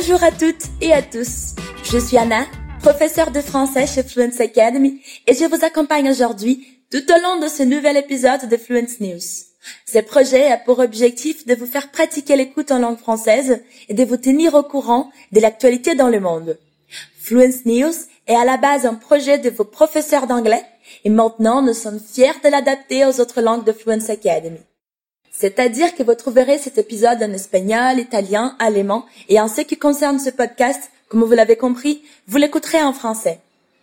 Bonjour à toutes et à tous. Je suis Anna, professeure de français chez Fluency Academy et je vous accompagne aujourd'hui tout au long de ce nouvel épisode de Fluency News. Ce projet a pour objectif de vous faire pratiquer l'écoute en langue française et de vous tenir au courant de l'actualité dans le monde. Fluency News est à la base un projet de vos professeurs d'anglais et maintenant nous sommes fiers de l'adapter aux autres langues de Fluency Academy. C'est-à-dire que vous trouverez cet épisode en espagnol, italien, allemand et en ce qui concerne ce podcast, comme vous l'avez compris, vous l'écouterez en français.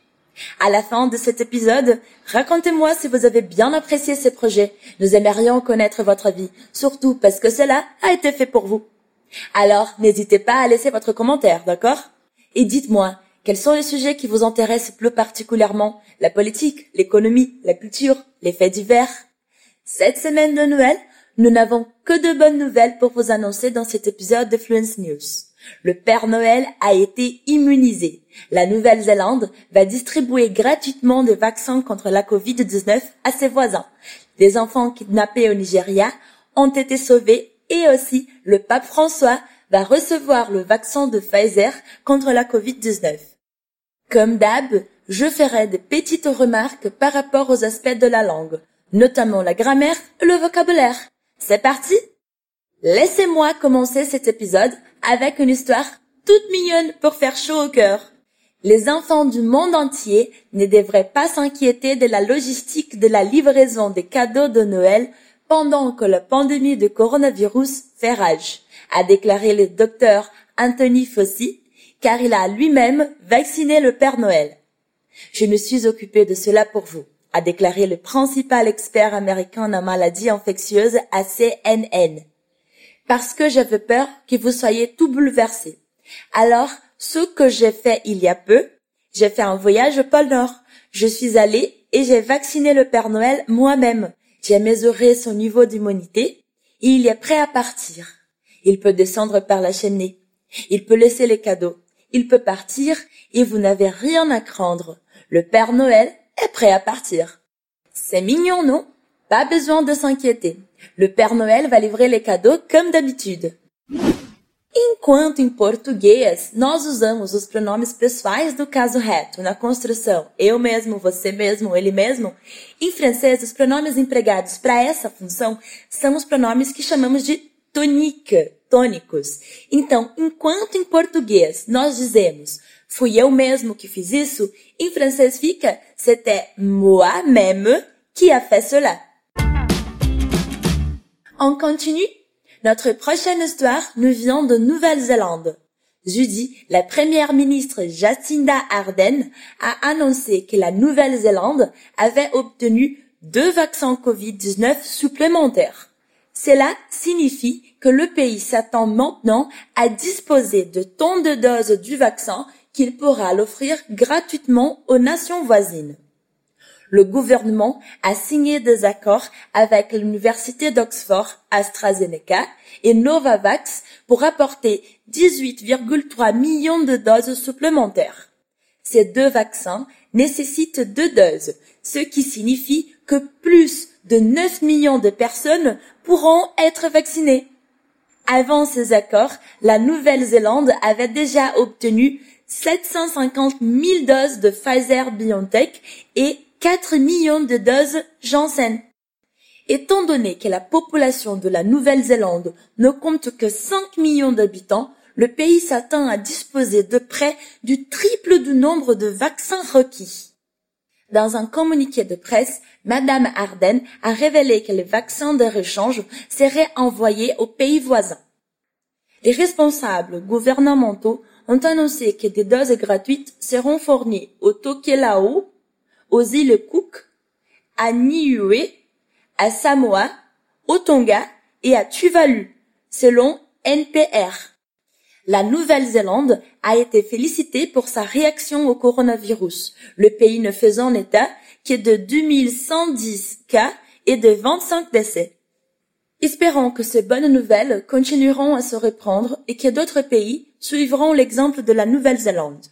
À la fin de cet épisode, racontez-moi si vous avez bien apprécié ce projet. Nous aimerions connaître votre avis, surtout parce que cela a été fait pour vous. Alors, n'hésitez pas à laisser votre commentaire, d'accord? Et dites-moi, quels sont les sujets qui vous intéressent plus particulièrement? La politique, l'économie, la culture, les faits divers? Cette semaine de Noël, nous n'avons que de bonnes nouvelles pour vous annoncer dans cet épisode de Fluency News. Le Père Noël a été immunisé. La Nouvelle-Zélande va distribuer gratuitement des vaccins contre la Covid-19 à ses voisins. Des enfants kidnappés au Nigeria ont été sauvés et aussi le pape François va recevoir le vaccin de Pfizer contre la Covid-19. Comme d'hab, je ferai des petites remarques par rapport aux aspects de la langue, notamment la grammaire et le vocabulaire. C'est parti? Laissez-moi commencer cet épisode avec une histoire toute mignonne pour faire chaud au cœur. Les enfants du monde entier ne devraient pas s'inquiéter de la logistique de la livraison des cadeaux de Noël pendant que la pandémie de coronavirus fait rage, a déclaré le docteur Anthony Fauci, car il a lui-même vacciné le Père Noël. Je me suis occupé de cela pour vous, a déclaré le principal expert américain en maladies infectieuses à CNN. Parce que j'avais peur que vous soyez tout bouleversés. Alors, ce que j'ai fait il y a peu, j'ai fait un voyage au pôle Nord. Je suis allée et j'ai vacciné le Père Noël moi-même. J'ai mesuré son niveau d'immunité et il est prêt à partir. Il peut descendre par la cheminée. Il peut laisser les cadeaux. Il peut partir et vous n'avez rien à craindre. Le Père Noël est prêt à partir. C'est mignon, non? Pas besoin de s'inquiéter. Le Père Noël vai livrer les cadeaux comme d'habitude. Enquanto em português nós usamos os pronomes pessoais do caso reto na construção eu mesmo, você mesmo, ele mesmo, em francês os pronomes empregados para essa função são os pronomes que chamamos de tonique, tônicos. Então, enquanto em português nós dizemos fui eu mesmo que fiz isso, em francês fica c'était moi-même qui a fait cela. On continue. Notre prochaine histoire nous vient de Nouvelle-Zélande. Jeudi, la première ministre Jacinda Ardern a annoncé que la Nouvelle-Zélande avait obtenu 2 vaccins Covid-19 supplémentaires. Cela signifie que le pays s'attend maintenant à disposer de tant de doses du vaccin qu'il pourra l'offrir gratuitement aux nations voisines. Le gouvernement a signé des accords avec l'université d'Oxford, AstraZeneca et Novavax pour apporter 18,3 millions de doses supplémentaires. Ces 2 vaccins nécessitent 2 doses, ce qui signifie que plus de 9 millions de personnes pourront être vaccinées. Avant ces accords, la Nouvelle-Zélande avait déjà obtenu 750 000 doses de Pfizer-BioNTech et 4 millions de doses Janssen. Étant donné que la population de la Nouvelle-Zélande ne compte que 5 millions d'habitants, le pays s'attend à disposer de près du triple du nombre de vaccins requis. Dans un communiqué de presse, Madame Ardern a révélé que les vaccins de rechange seraient envoyés aux pays voisins. Les responsables gouvernementaux ont annoncé que des doses gratuites seront fournies au Tokelau, aux îles Cook, à Niue, à Samoa, au Tonga et à Tuvalu, selon NPR. La Nouvelle-Zélande a été félicitée pour sa réaction au coronavirus, le pays ne faisant état que de 2110 cas et de 25 décès. Espérons que ces bonnes nouvelles continueront à se répandre et que d'autres pays suivront l'exemple de la Nouvelle-Zélande.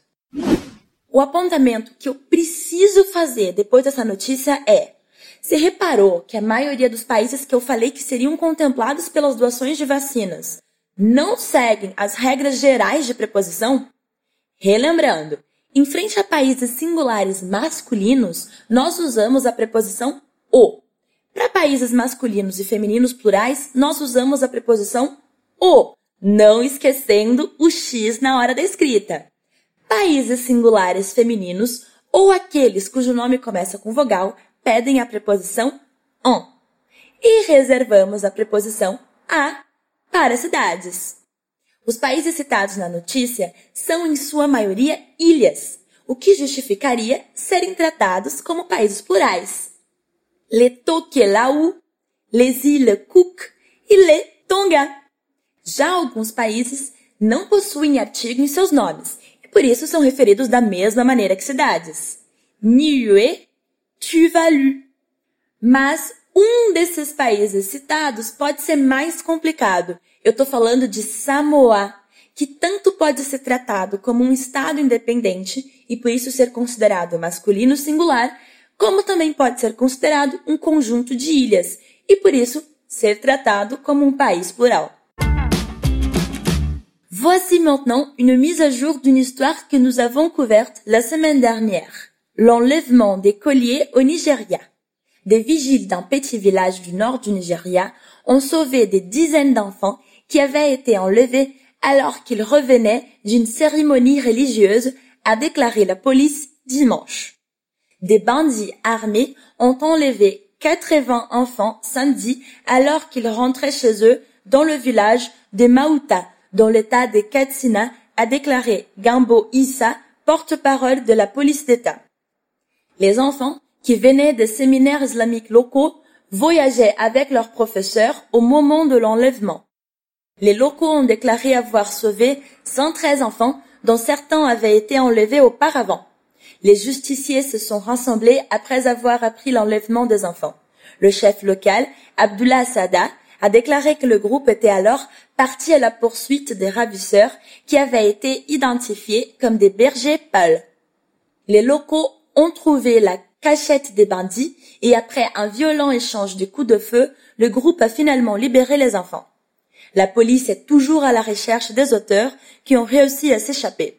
O apontamento que eu preciso fazer depois dessa notícia é: você reparou que a maioria dos países que eu falei que seriam contemplados pelas doações de vacinas não seguem as regras gerais de preposição? Relembrando, em frente a países singulares masculinos, nós usamos a preposição o. Para países masculinos e femininos plurais, nós usamos a preposição o, não esquecendo o X na hora da escrita. Países singulares femininos ou aqueles cujo nome começa com vogal pedem a preposição on. E reservamos a preposição a para cidades. Os países citados na notícia são, em sua maioria, ilhas, o que justificaria serem tratados como países plurais. Les Tokelau, les Îles Cook e les Tonga. Já alguns países não possuem artigo em seus nomes, e por isso são referidos da mesma maneira que cidades. Niue, Tuvalu. Mas um desses países citados pode ser mais complicado. Eu estou falando de Samoa, que tanto pode ser tratado como um estado independente e por isso ser considerado masculino singular, como também pode ser considerado um conjunto de ilhas e por isso ser tratado como um país plural. Voici maintenant une mise à jour d'une histoire que nous avons couverte la semaine dernière. L'enlèvement des colliers au Nigeria. Des vigiles d'un petit village du nord du Nigeria ont sauvé des dizaines d'enfants qui avaient été enlevés alors qu'ils revenaient d'une cérémonie religieuse, a déclaré la police dimanche. Des bandits armés ont enlevé 80 enfants samedi alors qu'ils rentraient chez eux dans le village de Maouta, dans l'état de Katsina, a déclaré Gambo Issa, porte-parole de la police d'État. Les enfants, qui venaient des séminaires islamiques locaux, voyageaient avec leurs professeurs au moment de l'enlèvement. Les locaux ont déclaré avoir sauvé 113 enfants, dont certains avaient été enlevés auparavant. Les justiciers se sont rassemblés après avoir appris l'enlèvement des enfants. Le chef local, Abdullah Sada, a déclaré que le groupe était alors parti à la poursuite des ravisseurs qui avaient été identifiés comme des bergers pâles. Les locaux ont trouvé la cachette des bandits et après un violent échange de coups de feu, le groupe a finalement libéré les enfants. La police est toujours à la recherche des auteurs qui ont réussi à s'échapper.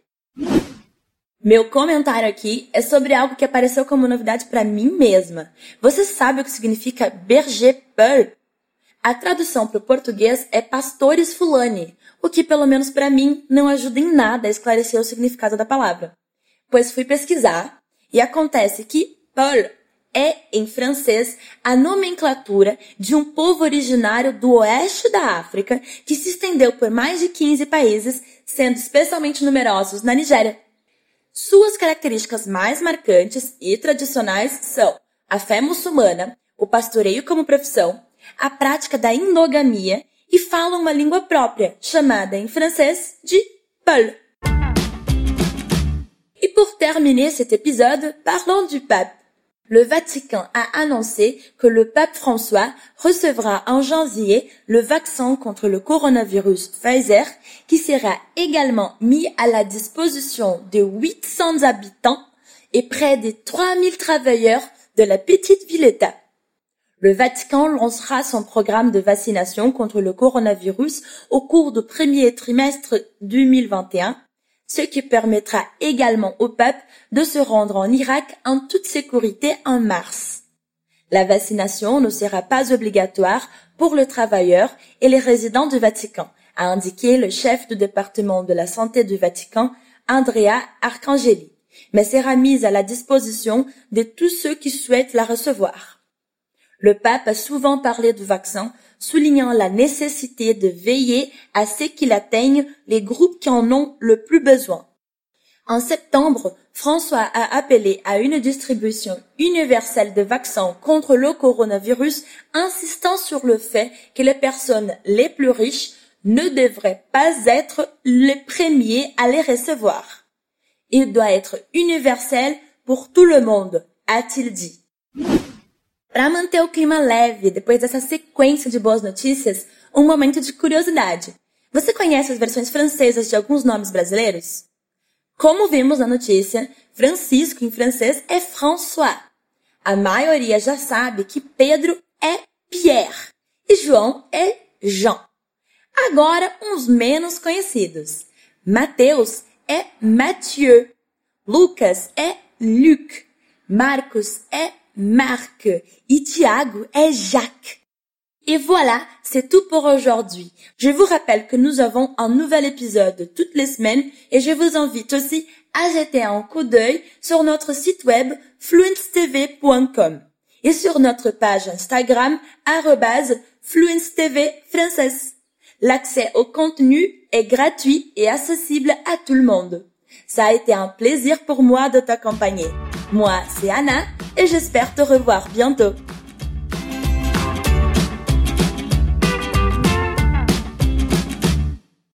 Meu comentário aqui é sobre algo que apareceu como novidade para mim mesma. Você sabe o que significa berger peul? A tradução para o português é pastores fulani, o que pelo menos para mim não ajuda em nada a esclarecer o significado da palavra. Pois fui pesquisar e acontece que peul é, em francês, a nomenclatura de um povo originário do oeste da África que se estendeu por mais de 15 países, sendo especialmente numerosos na Nigéria. Suas características mais marcantes e tradicionais são a fé muçulmana, o pastoreio como profissão, a prática da endogamia e falam uma língua própria, chamada em francês de peul. Et pour terminer cet épisode, parlons du pape. Le Vatican a annoncé que le pape François recevra en janvier le vaccin contre le coronavirus Pfizer qui sera également mis à la disposition de 800 habitants et près de 3000 travailleurs de la petite ville-État. Le Vatican lancera son programme de vaccination contre le coronavirus au cours du premier trimestre 2021, ce qui permettra également au pape de se rendre en Irak en toute sécurité en mars. La vaccination ne sera pas obligatoire pour les travailleurs et les résidents du Vatican, a indiqué le chef du département de la santé du Vatican, Andrea Arcangeli, mais sera mise à la disposition de tous ceux qui souhaitent la recevoir. Le pape a souvent parlé du vaccin, soulignant la nécessité de veiller à ce qu'il atteigne les groupes qui en ont le plus besoin. En septembre, François a appelé à une distribution universelle de vaccins contre le coronavirus, insistant sur le fait que les personnes les plus riches ne devraient pas être les premiers à les recevoir. Il doit être universel pour tout le monde, a-t-il dit. Para manter o clima leve depois dessa sequência de boas notícias, um momento de curiosidade. Você conhece as versões francesas de alguns nomes brasileiros? Como vimos na notícia, Francisco em francês é François. A maioria já sabe que Pedro é Pierre e João é Jean. Agora, uns menos conhecidos. Mateus é Mathieu. Lucas é Luc. Marcos é Marc. Et Thiago est Jacques. Et voilà, c'est tout pour aujourd'hui. Je vous rappelle que nous avons un nouvel épisode toutes les semaines et je vous invite aussi à jeter un coup d'œil sur notre site web fluencetv.com et sur notre page Instagram @fluencetv française. L'accès au contenu est gratuit et accessible à tout le monde. Ça a été un plaisir pour moi de t'accompagner. Moi, c'est Anna et j'espère te revoir bientôt.